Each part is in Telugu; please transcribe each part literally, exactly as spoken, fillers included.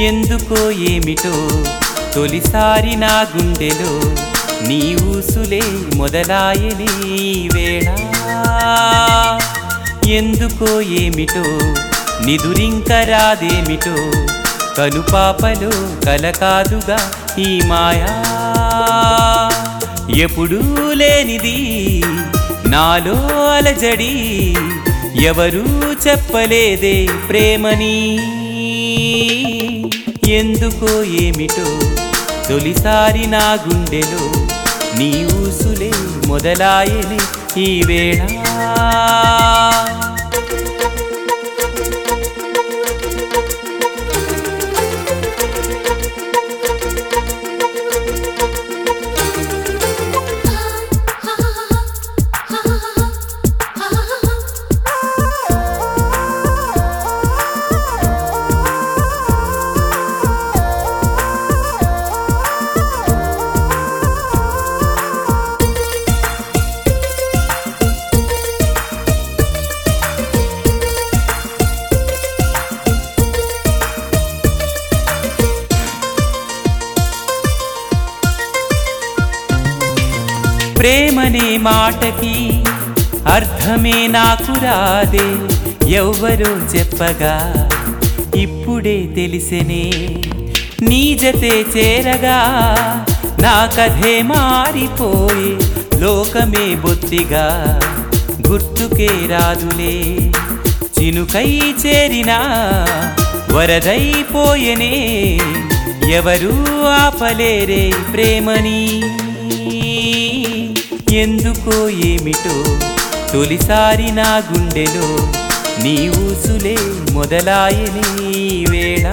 ఎందుకో ఏమిటో తొలిసారి నా గుండెలో నీ ఊసులే మొదలాయనే ఈ వేళ. ఎందుకో ఏమిటో నిదురింక రాదేమిటో కనుపాపలో కలకాదుగా ఈ మాయా. ఎప్పుడూ లేనిది నాలో అలజడి, ఎవరూ చెప్పలేదే ప్రేమని. ఎందుకో ఏమిటో తొలిసారి నా గుండెలో నీ ఊసులే మొదలాయనే ఈ వేళ. ప్రేమనే మాటకి అర్థమే నాకు రాదే, ఎవ్వరో చెప్పగా ఇప్పుడే తెలిసెనే. నీ జతే చేరగా నా కథే మారిపోయే, లోకమే బొత్తిగా గుర్తుకే రాదులే. చినుకై చేరినా వరదైపోయెనే, ఎవరూ ఆపలేరే ప్రేమని. ఎందుకో ఏమిటో తొలిసారి నా గుండెలో నీ ఊసులే మొదలాయనే ఈ వేళ.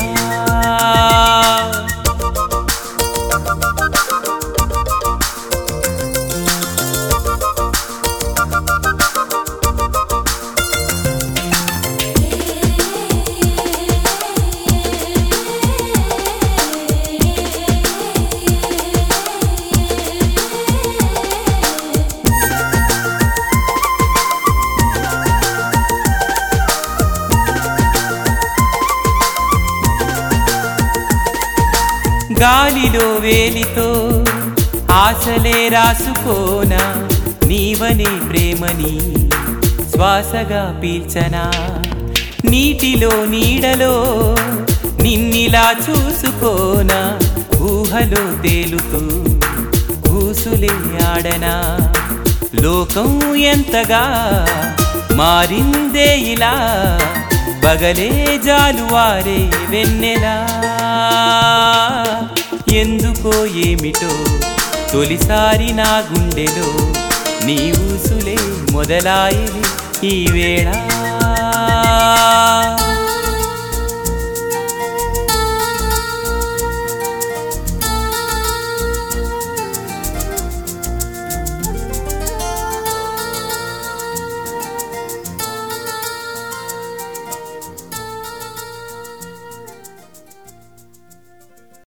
గాలిలో వేలితో ఆశలే రాసుకోనా, నీవనే ప్రేమని శ్వాసగా పీల్చనా. నీటిలో నీడలో నిన్నిలా చూసుకోనా, ఊహలో తేలుతూ ఊసులే ఆడనా. లోకం ఎంతగా మారిందే ఇలా, పగలే జాలువారే వెన్నెలా. ఎందుకో ఏమిటో తొలిసారి నా గుండెలో నీ ఊసులే మొదలాయనే ఈ వేళ.